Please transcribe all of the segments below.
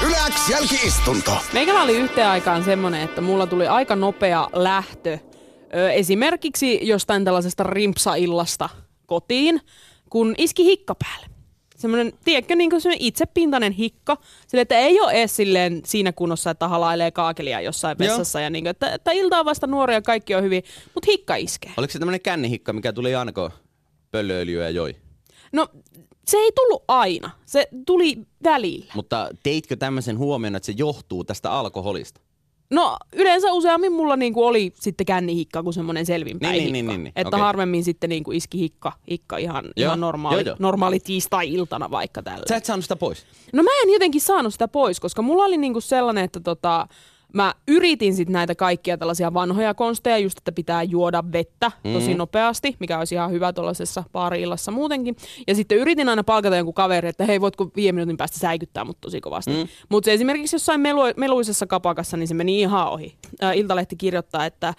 Yle X jälki-istunto. Meikällä oli yhteen aikaan semmonen, että mulla tuli aika nopea lähtö esimerkiksi jostain tällaisesta rimpsaillasta kotiin, kun iski hikka päälle. Semmoinen, tiedätkö, niin kuin semmoinen itsepintainen hikka, sille, että ei ole edes silleen siinä kunnossa, että halailee kaakelia jossain vessassa. Ja niin kuin, että ilta on vasta nuoria ja kaikki on hyvin, mutta hikka iskee. Oliko se tämmöinen kännihikka, mikä tuli aina, kun pöllööljyä joi? No, se ei tullut aina. Se tuli välillä. Mutta teitkö tämmöisen huomioon, että se johtuu tästä alkoholista? No yleensä useammin mulla niinku oli sitten kännihikka kuin semmoinen selvinpäin hikka. Että okay. Harvemmin sitten niinku iski hikka ihan normaali tiistai-iltana vaikka tällä. Sä et saanut sitä pois? No mä en jotenkin saanut sitä pois, koska mulla oli niinku sellainen, että mä yritin sitten näitä kaikkia tällaisia vanhoja konsteja, just että pitää juoda vettä tosi nopeasti, mikä olisi ihan hyvä tuollaisessa baari-illassa muutenkin. Ja sitten yritin aina palkata jonkun kaveri, että hei, voitko 5 minuutin päästä säikyttää mut tosi kovasti. Mutta se esimerkiksi jossain meluisessa kapakassa, niin se meni ihan ohi. Iltalehti kirjoittaa, että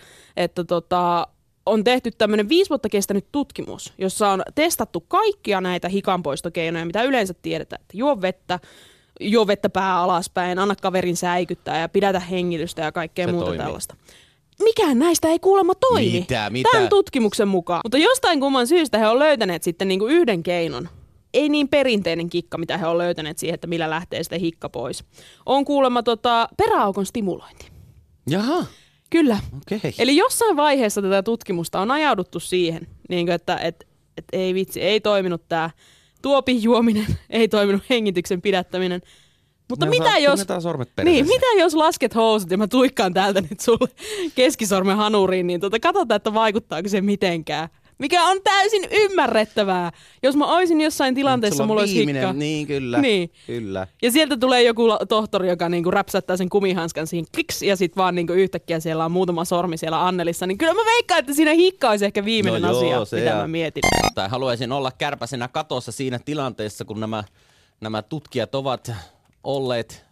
on tehty tämmöinen 5 vuotta kestänyt tutkimus, jossa on testattu kaikkia näitä hikanpoistokeinoja, mitä yleensä tiedetään, että juo vettä pää alaspäin, anna kaverin säikyttää ja pidätä hengitystä ja kaikkea muuta toimii. Tällaista. Mikään näistä ei kuulemma toimi. Mitä? Tämän tutkimuksen mukaan. Mutta jostain kumman syystä he on löytäneet sitten niinku yhden keinon. Ei niin perinteinen kikka, mitä he on löytäneet siihen, että millä lähtee sitten hikka pois. On kuulemma peräaukon stimulointi. Jaha. Kyllä. Okay. Eli jossain vaiheessa tätä tutkimusta on ajauduttu siihen, niin että ei vitsi, ei toiminut tämä tuopin juominen, ei toiminut hengityksen pidättäminen. Mutta mitä jos lasket housut ja mä tuikkaan täältä nyt sulle keskisormen hanuriin, niin katsotaan, että vaikuttaako se mitenkään. Mikä on täysin ymmärrettävää. Jos mä oisin jossain tilanteessa, mulla olisi hikka. Niin, kyllä. Niin. Kyllä. Ja sieltä tulee joku tohtori, joka niinku räpsättää sen kumihanskan siihen kliks, ja sit vaan niinku yhtäkkiä siellä on muutama sormi siellä Annelissa. Niin kyllä mä veikkaan, että siinä hikka olisi ehkä viimeinen asia, mitä mä mietin. Tai haluaisin olla kärpäsenä katossa siinä tilanteessa, kun nämä tutkijat ovat olleet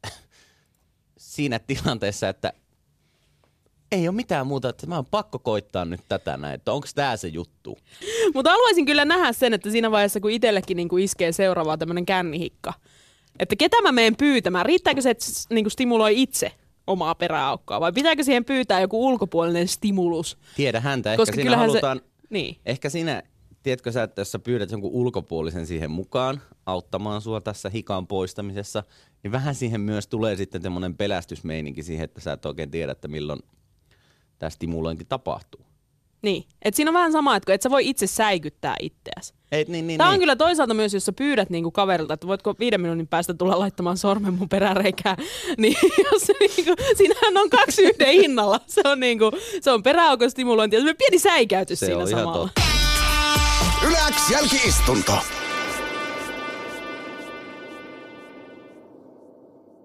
siinä tilanteessa, että ei ole mitään muuta, että mä oon pakko koittaa nyt tätä näin, että onko tää se juttu. Mutta haluaisin kyllä nähdä sen, että siinä vaiheessa, kun itsellekin niinku iskee seuraavaa tämmönen kännihikka, että ketä mä meen pyytämään, riittääkö se, että niinku stimuloi itse omaa peräaukkoa, vai pitääkö siihen pyytää joku ulkopuolinen stimulus? Tiedä häntä, koska ehkä siinä halutaan, niin. Ehkä siinä, tiedätkö sä, että jos sä pyydät jonkun ulkopuolisen siihen mukaan, auttamaan sua tässä hikan poistamisessa, niin vähän siihen myös tulee sitten semmoinen pelästysmeininki siihen, että sä et oikein tiedä, että milloin tämä stimulointi tapahtuu. Niin, että siinä on vähän sama, että et sä voi itse säikyttää itseäsi. Tämä on kyllä toisaalta myös, jos sä pyydät niinku kaverilta, että voitko 5 minuutin päästä tulla laittamaan sormen mun peräreikään, niin jos se niinku, siinähän on 2 yhden hinnalla. Se on peräaukon stimulointi ja se on pieni säikäytys siinä samalla. Yle X jälki-istunto.